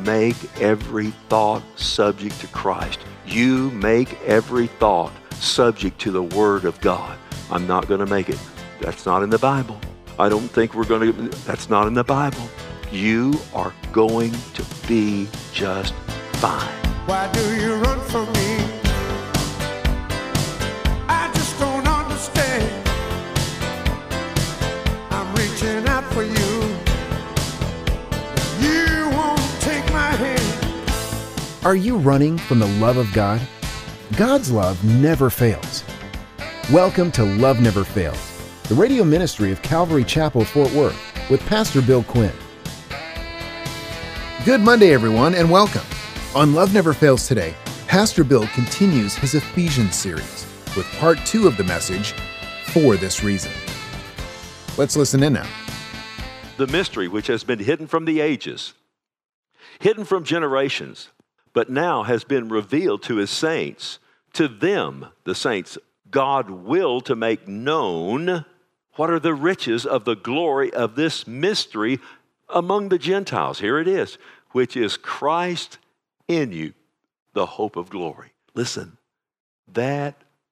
make every thought subject to Christ. You make every thought subject to the Word of God. I'm not going to make it. That's not in the Bible. I don't think we're going to. That's not in the Bible. You are going to be just fine. Why do you run from me? I just don't understand. I'm reaching out for you. You won't take my hand. Are you running from the love of God? God's love never fails. Welcome to Love Never Fails, the radio ministry of Calvary Chapel, Fort Worth, with Pastor Bill Quinn. Good Monday, everyone, and welcome. On Love Never Fails today, Pastor Bill continues his Ephesians series with part 2 of the message, For This Reason. Let's listen in now. The mystery which has been hidden from the ages, hidden from generations, but now has been revealed to his saints. To them, the saints, God willed to make known what are the riches of the glory of this mystery among the Gentiles. Here it is, which is Christ in you, the hope of glory. Listen, that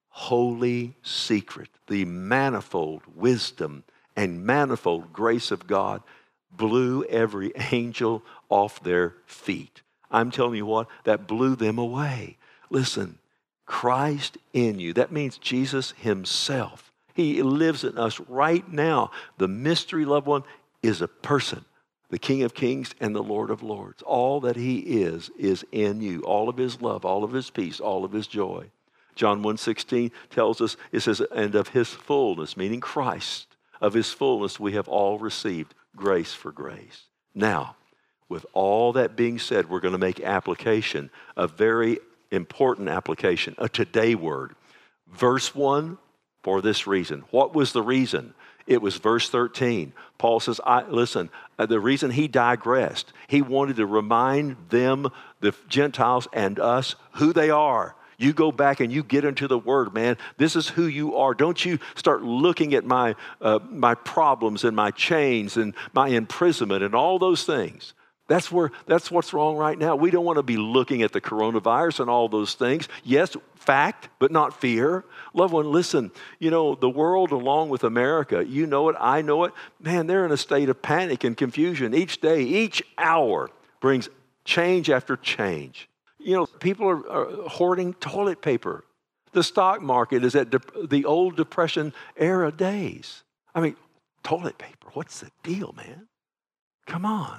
holy secret, the manifold wisdom and manifold grace of God blew every angel off their feet. I'm telling you what, that blew them away. Listen, Christ in you, that means Jesus himself. He lives in us right now. The mystery, loved one, is a person. The King of Kings and the Lord of Lords. All that he is in you. All of his love, all of his peace, all of his joy. John 1:16 tells us, it says, and of his fullness, meaning Christ, of his fullness we have all received grace for grace. Now, with all that being said, we're going to make application, a very important application, a today word. Verse 1, for this reason. What was the reason? It was verse 13. Paul says, the reason he digressed, he wanted to remind them, the Gentiles and us, who they are. You go back and you get into the Word, man. This is who you are. Don't you start looking at my problems and my chains and my imprisonment and all those things. That's what's wrong right now. We don't want to be looking at the coronavirus and all those things. Yes, fact, but not fear. Loved one, listen, the world along with America, you know it, I know it. Man, they're in a state of panic and confusion. Each day, each hour brings change after change. People are hoarding toilet paper. The stock market is at the old Depression era days. I mean, toilet paper, what's the deal, man? Come on.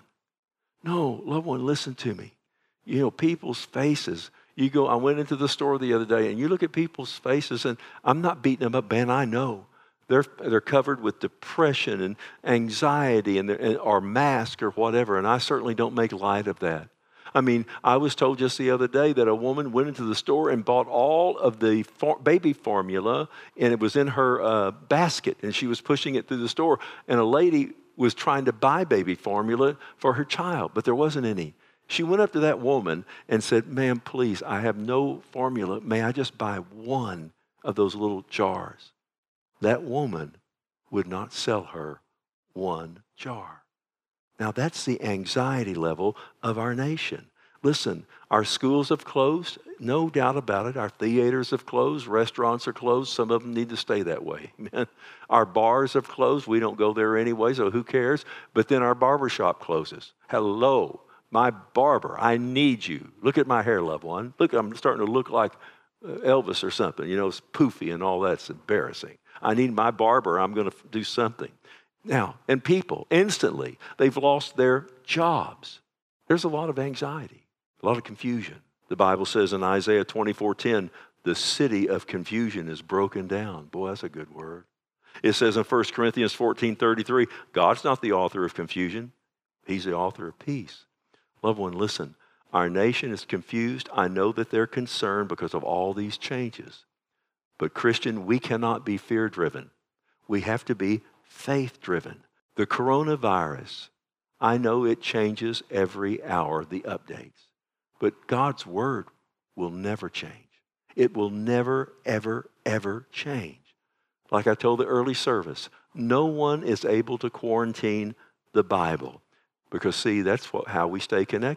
No, loved one, listen to me. People's faces. I went into the store the other day, and you look at people's faces, and I'm not beating them up, man. I know they're covered with depression and anxiety, or mask or whatever. And I certainly don't make light of that. I mean, I was told just the other day that a woman went into the store and bought all of the baby formula, and it was in her basket, and she was pushing it through the store, and a lady was trying to buy baby formula for her child, but there wasn't any. She went up to that woman and said, ma'am, please, I have no formula. May I just buy one of those little jars? That woman would not sell her one jar. Now, that's the anxiety level of our nation. Listen, our schools have closed, no doubt about it. Our theaters have closed, restaurants are closed. Some of them need to stay that way. Our bars have closed. We don't go there anyway, so who cares? But then our barbershop closes. Hello, my barber, I need you. Look at my hair, loved one. Look, I'm starting to look like Elvis or something. It's poofy and all that's embarrassing. I need my barber. I'm going to do something. Now, and people, instantly, they've lost their jobs. There's a lot of anxiety, a lot of confusion. The Bible says in Isaiah 24:10, the city of confusion is broken down. Boy, that's a good word. It says in 1 Corinthians 14:33, God's not the author of confusion. He's the author of peace. Loved one, listen, our nation is confused. I know that they're concerned because of all these changes. But Christian, we cannot be fear-driven. We have to be faith-driven. The coronavirus, I know it changes every hour, the updates. But God's word will never change. It will never, ever, ever change. Like I told the early service, no one is able to quarantine the Bible because, see, that's how we stay connected.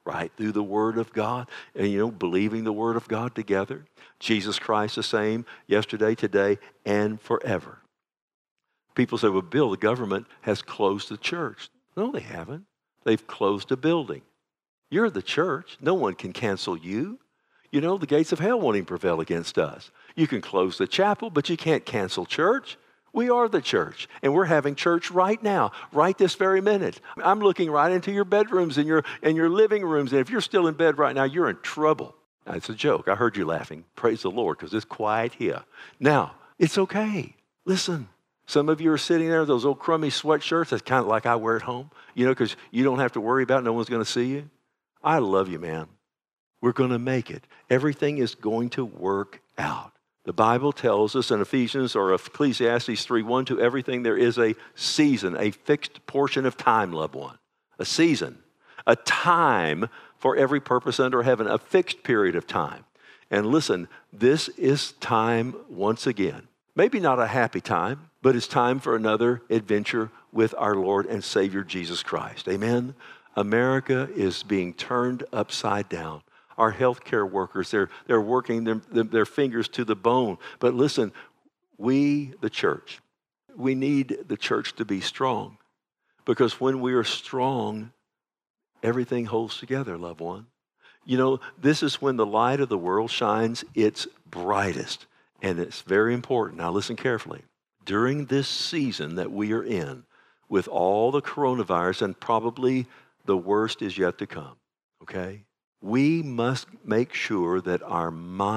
right through the Word of God and, believing the Word of God together. Jesus Christ the same yesterday, today, and forever. People say, well, Bill, the government has closed the church. No, they haven't. They've closed a building. You're the church. No one can cancel you. The gates of hell won't even prevail against us. You can close the chapel, but you can't cancel church. We are the church, and we're having church right now, right this very minute. I'm looking right into your bedrooms and your living rooms, and if you're still in bed right now, you're in trouble. It's a joke. I heard you laughing. Praise the Lord, because it's quiet here. Now, it's okay. Listen, some of you are sitting there, those old crummy sweatshirts, that's kind of like I wear at home, because you don't have to worry about it. No one's going to see you. I love you, man. We're going to make it. Everything is going to work out. The Bible tells us in Ephesians or Ecclesiastes 3:1, to everything there is a season, a fixed portion of time, loved one. A season, a time for every purpose under heaven, a fixed period of time. And listen, this is time once again. Maybe not a happy time, but it's time for another adventure with our Lord and Savior Jesus Christ. Amen? America is being turned upside down. Our healthcare workers, they're working their fingers to the bone. But listen, we, the church, we need the church to be strong. Because when we are strong, everything holds together, loved one. This is when the light of the world shines its brightest. And it's very important. Now listen carefully. During this season that we are in, with all the coronavirus, and probably the worst is yet to come, okay? We must make sure that our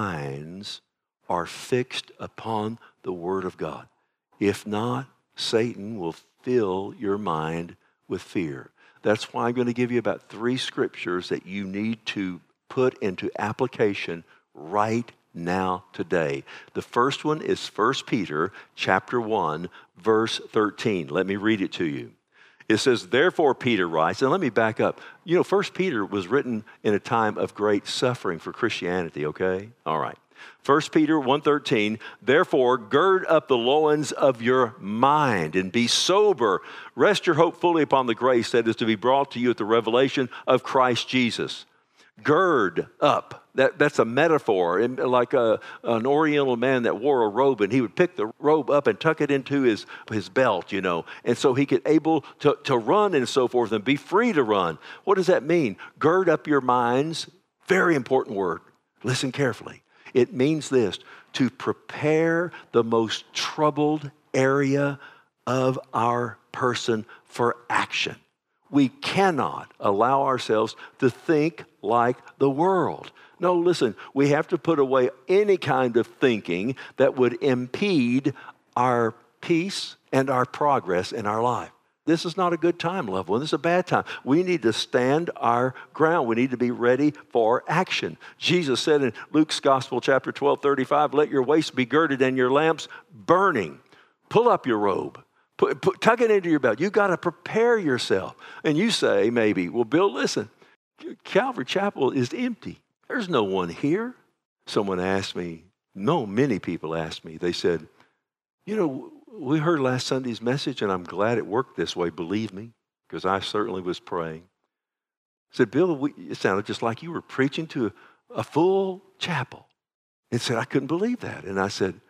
minds are fixed upon the Word of God. If not, Satan will fill your mind with fear. That's why I'm going to give you about 3 scriptures that you need to put into application right now today. The first one is 1 Peter chapter 1, verse 13. Let me read it to you. It says, therefore, Peter writes, and let me back up. 1 Peter was written in a time of great suffering for Christianity, okay? All right. 1 Peter 1:13, therefore, gird up the loins of your mind and be sober. Rest your hope fully upon the grace that is to be brought to you at the revelation of Christ Jesus. Gird up. That's a metaphor, like an Oriental man that wore a robe, and he would pick the robe up and tuck it into his belt, and so he could able to run and so forth and be free to run. What does that mean? Gird up your minds. Very important word. Listen carefully. It means this, to prepare the most troubled area of our person for action. We cannot allow ourselves to think like the world. No, listen, we have to put away any kind of thinking that would impede our peace and our progress in our life. This is not a good time, loved one. This is a bad time. We need to stand our ground. We need to be ready for action. Jesus said in Luke's Gospel, chapter 12:35, let your waist be girded and your lamps burning. Pull up your robe. Tuck it into your belt. You got to prepare yourself. And you say, maybe, well, Bill, listen, Calvary Chapel is empty. There's no one here. Someone asked me, many people asked me, they said, we heard last Sunday's message, and I'm glad it worked this way, believe me, because I certainly was praying. I said, Bill, it sounded just like you were preaching to a full chapel. And said, I couldn't believe that. And I said,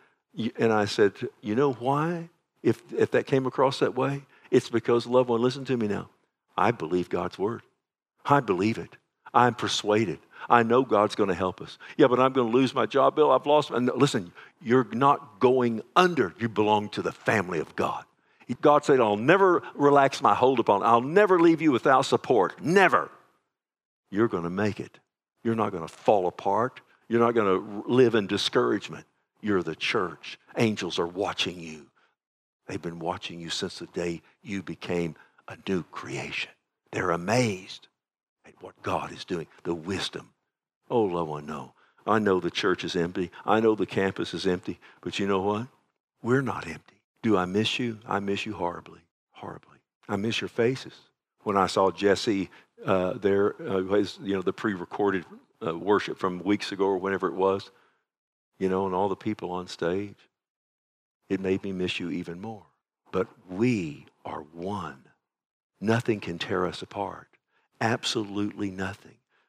you know why? If that came across that way, it's because, loved one, listen to me now. I believe God's word. I believe it. I'm persuaded. I know God's going to help us. Yeah, but I'm going to lose my job, Bill. I've lost. And listen, you're not going under. You belong to the family of God. God said, I'll never relax my hold upon. I'll never leave you without support. Never. You're going to make it. You're not going to fall apart. You're not going to live in discouragement. You're the church. Angels are watching you. They've been watching you since the day you became a new creation. They're amazed at what God is doing, the wisdom. Oh, loved one, no. I know the church is empty. I know the campus is empty. But you know what? We're not empty. Do I miss you? I miss you horribly, horribly. I miss your faces. When I saw Jesse there, the pre-recorded worship from weeks ago or whenever it was, and all the people on stage, it made me miss you even more. But we are one. Nothing can tear us apart. Absolutely nothing.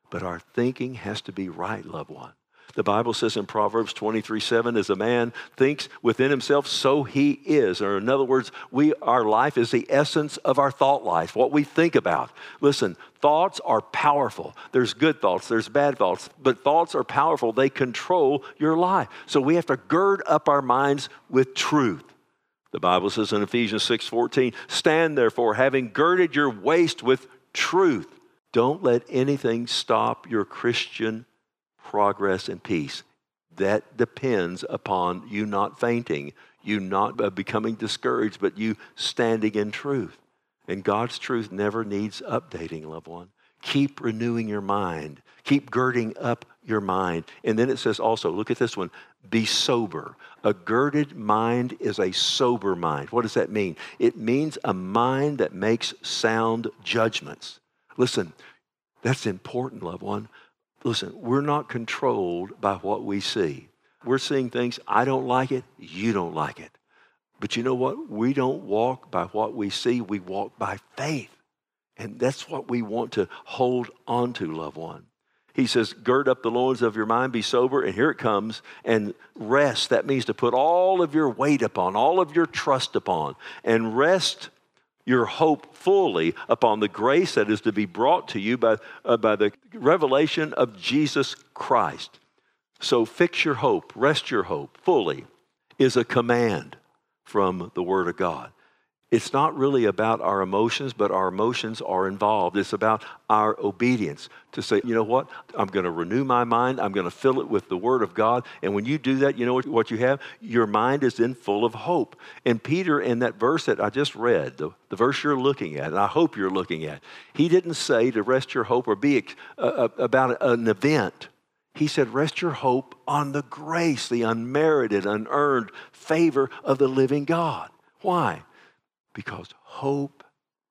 But our thinking has to be right, loved one. The Bible says in Proverbs 23:7, as a man thinks within himself, so he is. Or in other words, our life is the essence of our thought life, what we think about. Listen, thoughts are powerful. There's good thoughts, there's bad thoughts, but thoughts are powerful. They control your life. So we have to gird up our minds with truth. The Bible says in Ephesians 6:14, stand therefore, having girded your waist with truth. Don't let anything stop your Christian progress and peace. That depends upon you not fainting, you not becoming discouraged, but you standing in truth. And God's truth never needs updating, loved one. Keep renewing your mind. Keep girding up your mind. And then it says also, look at this one, be sober. A girded mind is a sober mind. What does that mean? It means a mind that makes sound judgments. Listen, that's important, loved one. Listen, we're not controlled by what we see. We're seeing things, I don't like it, you don't like it. But you know what? We don't walk by what we see, we walk by faith. And that's what we want to hold on to, loved one. He says, gird up the loins of your mind, be sober, and here it comes, and rest. That means to put all of your weight upon, all of your trust upon, and rest your hope fully upon the grace that is to be brought to you by the revelation of Jesus Christ. So fix your hope, rest your hope fully, is a command from the Word of God. It's not really about our emotions, but our emotions are involved. It's about our obedience to say, you know what? I'm going to renew my mind. I'm going to fill it with the Word of God. And when you do that, you know what you have? Your mind is then full of hope. And Peter, in that verse that I just read, the verse you're looking at, and I hope you're looking at, he didn't say to rest your hope or be about an event. He said, rest your hope on the grace, the unmerited, unearned favor of the living God. Why? Because hope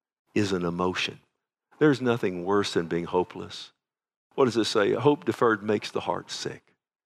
is an emotion. There's nothing worse than being hopeless. What does it say? Hope deferred makes the heart sick.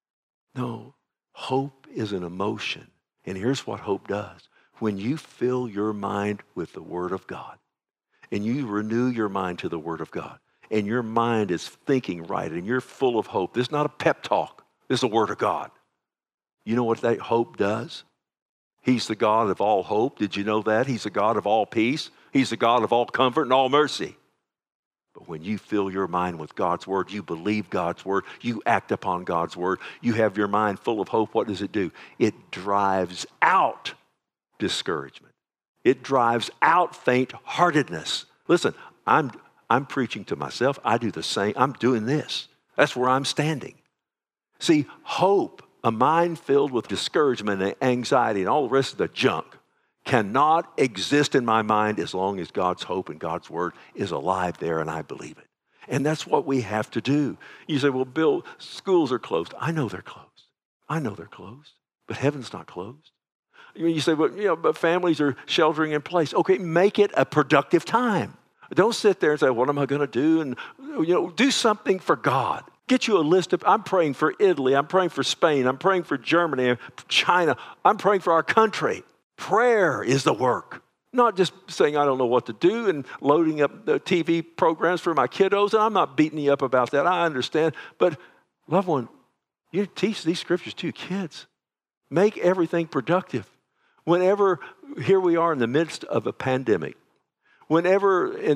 No, hope is an emotion. And here's what hope does. When you fill your mind with the Word of God, and you renew your mind to the Word of God, and your mind is thinking right, and you're full of hope. This is not a pep talk. This is the Word of God. You know what that hope does? He's the God of all hope. Did you know that? He's the God of all peace. He's the God of all comfort and all mercy. But when you fill your mind with God's Word, you believe God's Word, you act upon God's Word, you have your mind full of hope, what does it do? It drives out discouragement. It drives out faint-heartedness. Listen, I'm preaching to myself. I do the same. I'm doing this. That's where I'm standing. See, hope, a mind filled with discouragement and anxiety and all the rest of the junk, cannot exist in my mind as long as God's hope and God's Word is alive there and I believe it. And that's what we have to do. You say, well, Bill, schools are closed. I know they're closed. I know they're closed. But heaven's not closed. You say, well, but families are sheltering in place. Okay, make it a productive time. Don't sit there and say, what am I going to do? And, do something for God. Get you a list of, I'm praying for Italy. I'm praying for Spain. I'm praying for Germany, China. I'm praying for our country. Prayer is the work. Not just saying I don't know what to do and loading up the TV programs for my kiddos. And I'm not beating you up about that. I understand. But, loved one, you teach these scriptures to your kids. Make everything productive. Whenever, here we are in the midst of a pandemic. Whenever in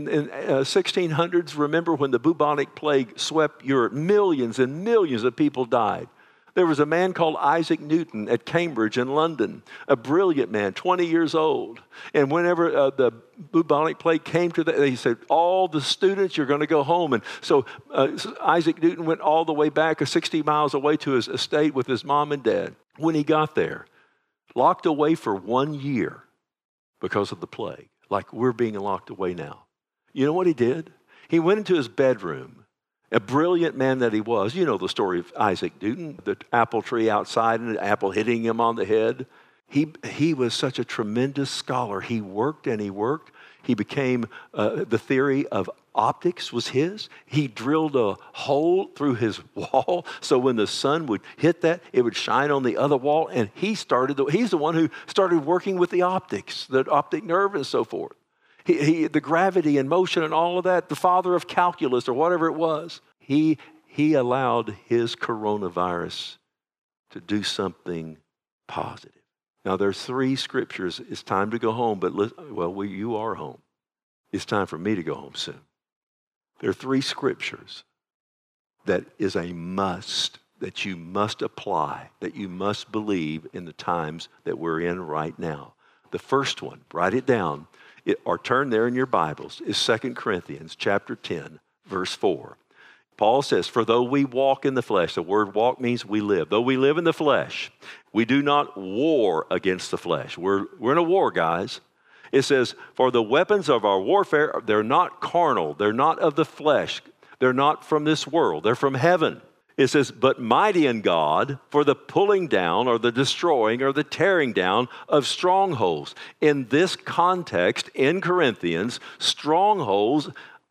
1600s, remember when the bubonic plague swept Europe, millions and millions of people died. There was a man called Isaac Newton at Cambridge in London, a brilliant man, 20 years old. And whenever the bubonic plague came to he said, all the students, you're going to go home. And so Isaac Newton went all the way back 60 miles away to his estate with his mom and dad. When he got there, locked away for 1 year because of the plague. Like we're being locked away now. You know what he did? He went into his bedroom, a brilliant man that he was. You know the story of Isaac Newton, the apple tree outside and the apple hitting him on the head. He was such a tremendous scholar. He worked and he worked. He became, the theory of optics was his. He drilled a hole through his wall so when the sun would hit that, it would shine on the other wall. And he's the one who started working with the optics, the optic nerve and so forth. The gravity and motion and all of that, the father of calculus or whatever it was. He allowed his coronavirus to do something positive. Now, there's 3 scriptures. It's time to go home, but you are home. It's time for me to go home soon. There are 3 scriptures that is a must, that you must apply, that you must believe in the times that we're in right now. The first one, write it down, or turn there in your Bibles, is 2 Corinthians chapter 10, verse 4. Paul says, for though we walk in the flesh, the word walk means we live. Though we live in the flesh, we do not war against the flesh. We're in a war, guys. It says, for the weapons of our warfare, they're not carnal. They're not of the flesh. They're not from this world. They're from heaven. It says, but mighty in God for the pulling down or the destroying or the tearing down of strongholds. In this context, in Corinthians, strongholds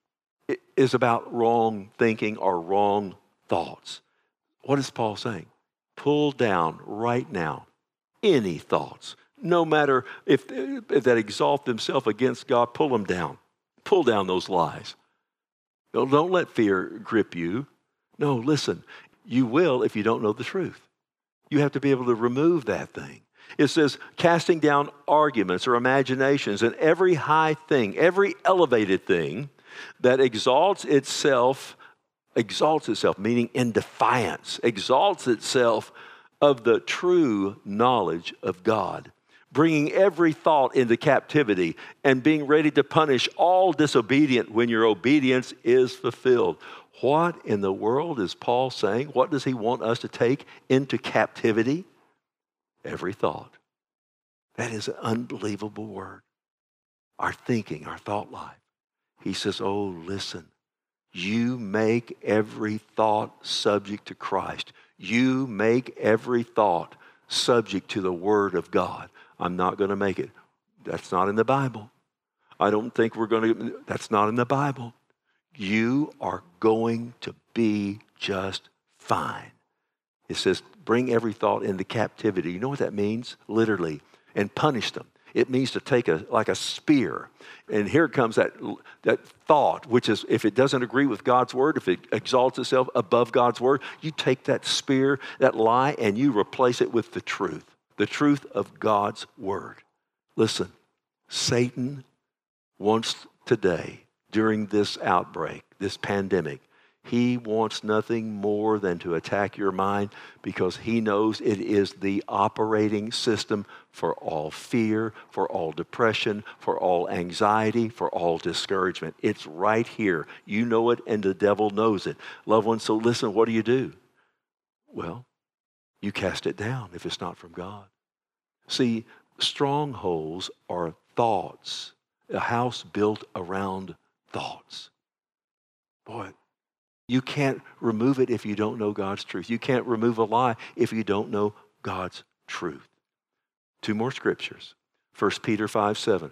is about wrong thinking or wrong thoughts. What is Paul saying? Pull down right now any thoughts. No matter if that exalt themselves against God, pull them down. Pull down those lies. Don't let fear grip you. No, listen, you will if you don't know the truth. You have to be able to remove that thing. It says, casting down arguments or imaginations and every high thing, every elevated thing that exalts itself, meaning in defiance, exalts itself of the true knowledge of God, bringing every thought into captivity and being ready to punish all disobedient when your obedience is fulfilled. What in the world is Paul saying? What does he want us to take into captivity? Every thought. That is an unbelievable word. Our thinking, our thought life. He says, oh, listen, you make every thought subject to Christ. You make every thought subject to the Word of God. I'm not going to make it. That's not in the Bible. I don't think we're going to, that's not in the Bible. You are going to be just fine. It says, bring every thought into captivity. You know what that means? Literally. And punish them. It means to take like a spear. And here comes that thought, which is if it doesn't agree with God's word, if it exalts itself above God's word, you take that spear, that lie, and you replace it with the truth of God's word. Listen, Satan wants today, during this outbreak, this pandemic, he wants nothing more than to attack your mind because he knows it is the operating system for all fear, for all depression, for all anxiety, for all discouragement. It's right here. You know it and the devil knows it. Loved ones, so listen, what do? Well, you cast it down if it's not from God. See, strongholds are thoughts, a house built around thoughts. Boy, you can't remove it if you don't know God's truth. You can't remove a lie if you don't know God's truth. 2 more scriptures. 1 Peter 5:7.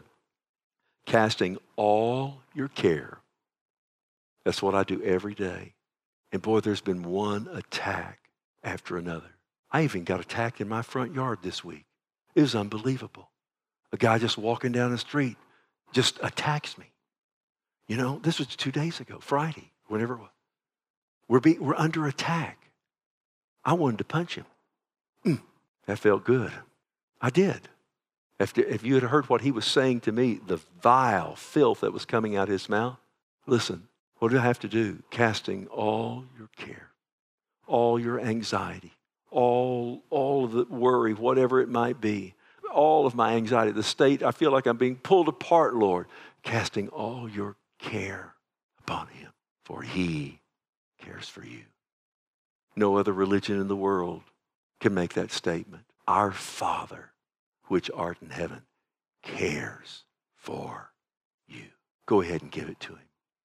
Casting all your care. That's what I do every day. And boy, there's been one attack after another. I even got attacked in my front yard this week. It was unbelievable. A guy just walking down the street just attacks me. You know, this was 2 days ago, Friday, whenever it was. We're under attack. I wanted to punch him. That felt good. I did. If you had heard what he was saying to me, the vile filth that was coming out of his mouth, listen, what do I have to do? Casting all your care, all your anxiety, all of the worry, whatever it might be, all of my anxiety, the state, I feel like I'm being pulled apart, Lord, casting all your care upon him, for he cares for you. No other religion in the world can make that statement. Our Father, which art in heaven, cares for you. Go ahead and give it to him.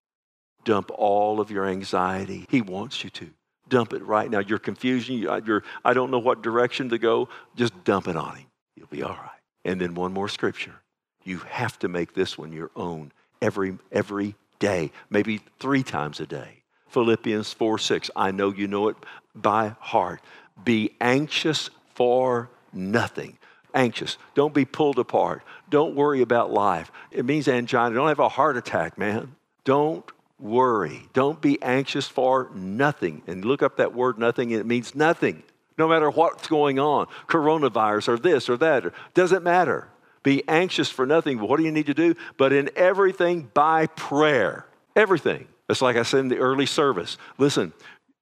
Dump all of your anxiety. He wants you to. Dump it right now. Your confusion, I don't know what direction to go. Just dump it on him. You'll be all right. And then one more scripture. You have to make this one your own every day, maybe 3 times a day. Philippians 4:6. I know you know it by heart. Be anxious for nothing. Anxious. Don't be pulled apart. Don't worry about life. It means angina. Don't have a heart attack, man. Don't worry. Don't be anxious for nothing. And look up that word nothing, and it means nothing. No matter what's going on, coronavirus or this or that, doesn't matter. Be anxious for nothing. What do you need to do? But in everything by prayer. Everything. It's like I said in the early service. Listen,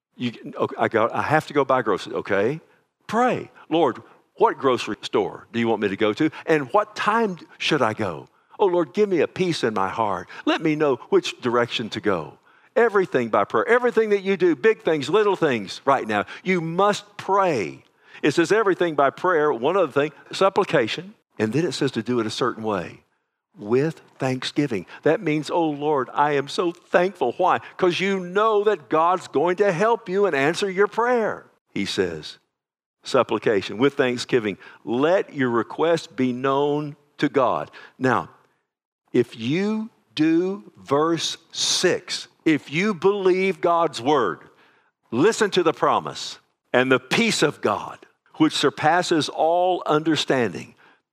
I have to go buy groceries, okay? Pray. Lord, what grocery store do you want me to go to? And what time should I go? Oh, Lord, give me a peace in my heart. Let me know which direction to go. Everything by prayer. Everything that you do, big things, little things right now, you must pray. It says everything by prayer. One other thing, supplication. And then it says to do it a certain way, with thanksgiving. That means, oh Lord, I am so thankful. Why? Because you know that God's going to help you and answer your prayer. He says, supplication, with thanksgiving. Let your request be known to God. Now, if you do verse 6, if you believe God's word, listen to the promise, and the peace of God, which surpasses all understanding,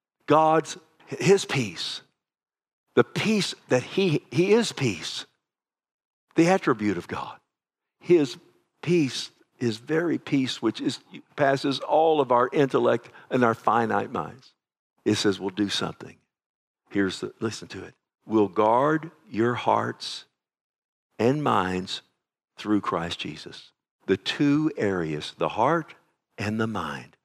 His peace, the peace that He is peace, the attribute of God. His peace, His very peace, which passes all of our intellect and our finite minds. It says we'll do something. Listen to it. We'll guard your hearts and minds through Christ Jesus. The two areas, the heart and the mind.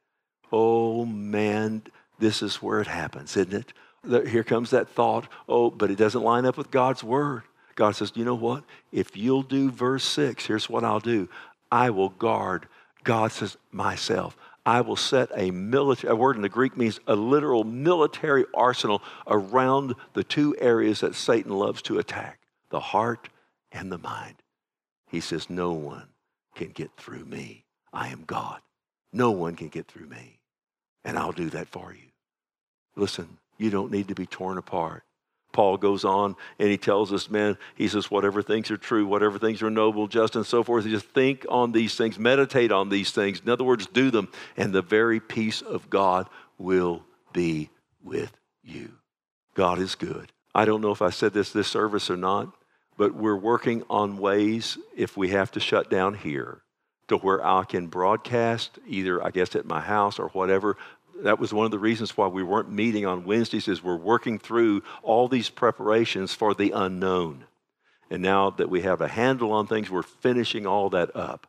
Oh man, this is where it happens, isn't it? Here comes that thought, but it doesn't line up with God's word. God says, you know what? If you'll do verse 6, here's what I'll do. I will guard, God says, myself. I will set a word in the Greek means a literal military arsenal around the two areas that Satan loves to attack, the heart and the mind. He says, no one can get through me. I am God. No one can get through me. And I'll do that for you. Listen, you don't need to be torn apart. Paul goes on and he tells us, man, he says, whatever things are true, whatever things are noble, just, and so forth, you just think on these things, meditate on these things. In other words, do them, and the very peace of God will be with you. God is good. I don't know if I said this service or not, but we're working on ways, if we have to shut down here, to where I can broadcast either, I guess, at my house or whatever. That was one of the reasons why we weren't meeting on Wednesdays, is we're working through all these preparations for the unknown. And now that we have a handle on things, we're finishing all that up.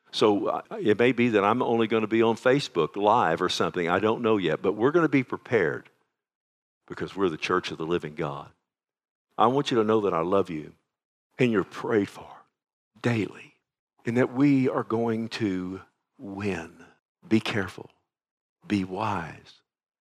So it may be that I'm only going to be on Facebook Live or something. I don't know yet, but we're going to be prepared because we're the church of the living God. I want you to know that I love you and you're prayed for daily, and that we are going to win. Be careful. Be wise.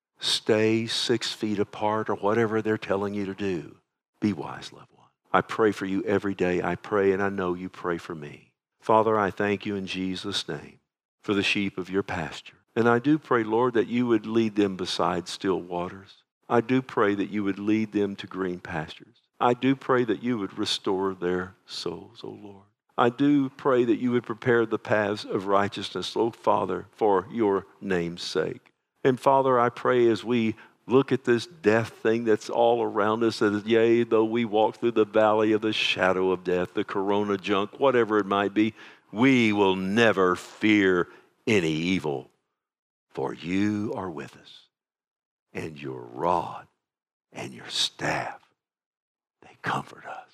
Stay 6 feet apart or whatever they're telling you to do. Be wise, loved one. I pray for you every day. I pray, and I know you pray for me. Father, I thank you in Jesus' name for the sheep of your pasture. And I do pray, Lord, that you would lead them beside still waters. I do pray that you would lead them to green pastures. I do pray that you would restore their souls, O Lord. I do pray that you would prepare the paths of righteousness, oh Father, for your name's sake. And Father, I pray as we look at this death thing that's all around us, that yea, though we walk through the valley of the shadow of death, the corona junk, whatever it might be, we will never fear any evil, for you are with us, and your rod and your staff, they comfort us.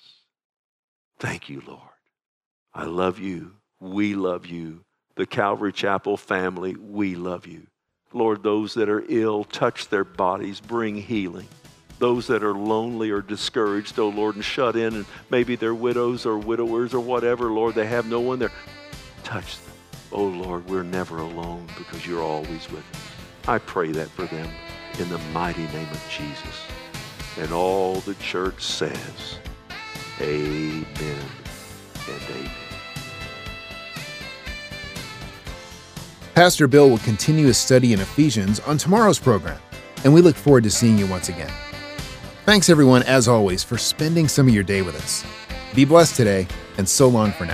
Thank you, Lord. I love you. We love you. The Calvary Chapel family, we love you. Lord, those that are ill, touch their bodies, bring healing. Those that are lonely or discouraged, oh Lord, and shut in, and maybe they're widows or widowers or whatever, Lord, they have no one there. Touch them. Oh Lord, we're never alone because you're always with us. I pray that for them in the mighty name of Jesus. And all the church says, amen and amen. Pastor Bill will continue his study in Ephesians on tomorrow's program, and we look forward to seeing you once again. Thanks everyone, as always, for spending some of your day with us. Be blessed today, and so long for now.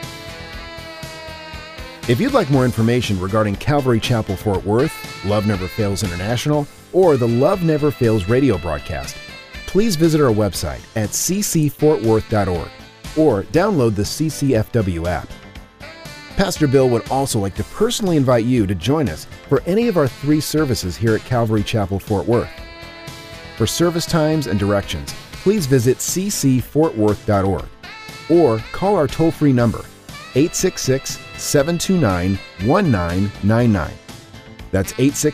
If you'd like more information regarding Calvary Chapel Fort Worth, Love Never Fails International, or the Love Never Fails radio broadcast, please visit our website at ccfortworth.org. or download the CCFW app. Pastor Bill would also like to personally invite you to join us for any of our 3 services here at Calvary Chapel, Fort Worth. For service times and directions, please visit ccfortworth.org or call our toll-free number, 866-729-1999. That's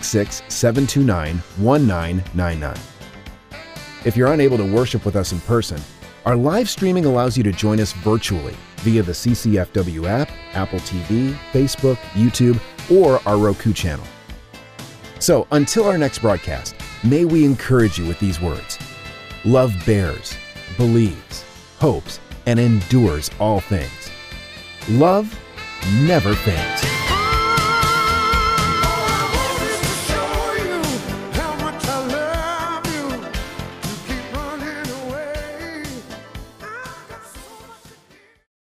866-729-1999. If you're unable to worship with us in person, our live streaming allows you to join us virtually via the CCFW app, Apple TV, Facebook, YouTube, or our Roku channel. So until our next broadcast, may we encourage you with these words. Love bears, believes, hopes, and endures all things. Love never fails.